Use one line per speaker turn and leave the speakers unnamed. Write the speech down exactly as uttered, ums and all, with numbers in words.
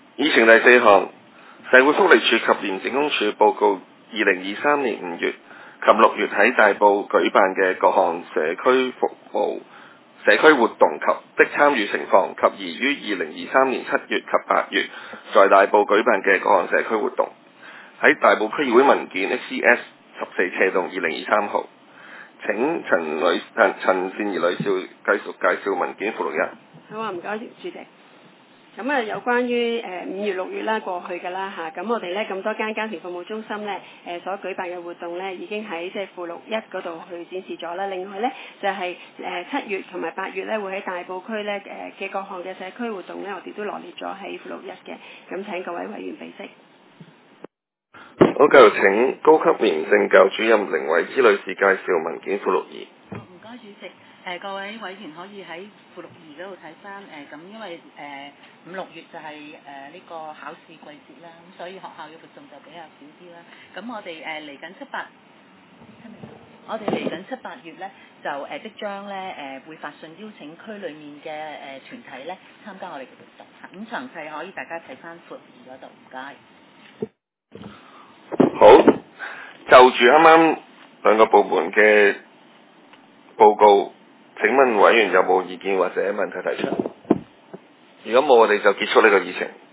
議程第四項，社會福利署及廉政公署報告二零二三年五月及六月喺大埔舉辦嘅各項社區服務、社區活動及的參與情況，及宜於二零二三年七月及八月在大埔舉辦嘅各項社區活動。喺大埔區議會文件 X C S 十四斜洞二零二三號，請陳女陳陳善宜女士繼續介紹文件附錄一。
好啊，唔該，主席。咁啊，有關於誒五月六月啦過去㗎啦嚇，咁我哋咧咁多間家庭服務中心咧誒、呃、所舉辦嘅活動咧，已經喺即係附錄一嗰度去展示咗啦。另外咧就係誒七月同埋八月咧會喺大埔區咧誒嘅各項嘅社區活動咧，我哋都羅列咗喺附錄一嘅。咁請各位委員備悉。
好，繼續請高級廉政教主任凌慧芝女士介紹文件附錄二。
唔該，主席。誒、呃、各位委員可以喺附錄二嗰度睇翻誒，咁、呃、因為誒、呃、五六月就係誒呢個考試季節啦，咁所以學校嘅活動就比較少啲啦。咁我哋誒嚟緊七八，我哋嚟緊七八月咧就誒、呃、即將咧誒、呃、會發信邀請區裡面嘅誒、呃、團體咧參加我哋嘅活動嚇。咁詳細可以大家睇翻附錄二嗰度，唔該。
好，就住啱啱兩個部門嘅報告，請問委員有冇意見或者問題提出？如果冇，我哋就結束呢個議程。